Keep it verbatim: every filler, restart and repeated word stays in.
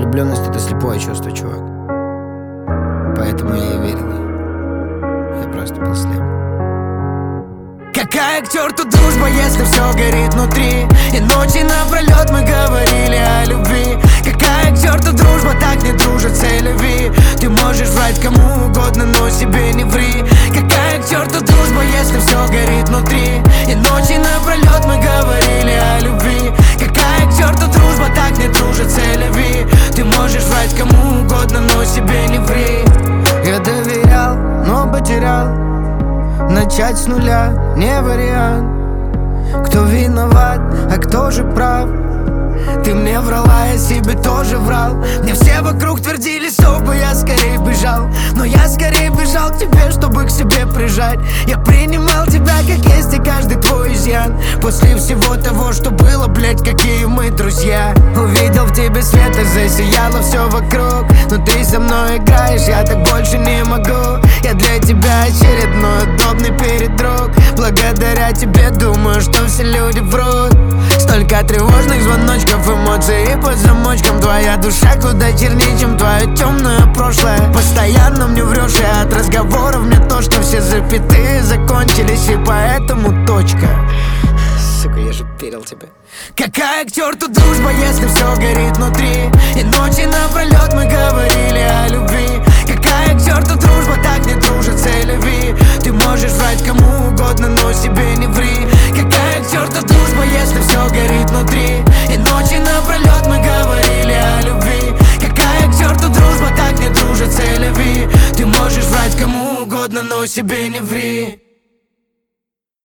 Влюбленность — это слепое чувство, чувак. Поэтому я и верил ей. Я просто был слеп. Какая к черту дружба, если все горит внутри? И ночи напролет мы говорили о любви. Какая к черту дружба, так не дружат целеви. Ты можешь врать кому угодно, но себе не ври. Какая к черту дружба, если все горит внутри? И ночи напролет мы говорили о любви. Какая к черту дружба, так не дружат целеви. Ты можешь врать кому угодно, но себе не ври. Я доверял, но потерял. Начать с нуля не вариант. Кто виноват, а кто же прав? Ты мне врала, я себе тоже врал. Мне все вокруг твердили, чтобы я скорее бежал. Но я скорее бежал к тебе, чтобы к себе прижать. Я принимал тебя как есть и каждый твой изъян. После всего того, что было, блять, какие мы друзья. Увидел в тебе свет и засияло все вокруг. Но ты со мной играешь, я так больше не могу. Я для тебя очередной удобный передруг. Благодаря тебе думаю, что все люди врут. Столько тревожных звоночков, эмоций и под замочком. Твоя душа куда чернее, чем твое темное прошлое. Постоянно мне врешь, и от разговоров мне тошно. Все запятые закончились, и поэтому точка. Сука, я же верил тебе. Какая к черту дружба, если все горит внутри? И ночи напролет мы говорили о любви. Какая к черту дружба, так не дружат целеви. Ты можешь врать кому угодно, но себе не ври. Какая к черту дружба, если все горит внутри? И ночи напролет мы говорили о любви. Какая к черту дружба, так не дружат целеви. Ты можешь врать кому угодно, но себе не ври.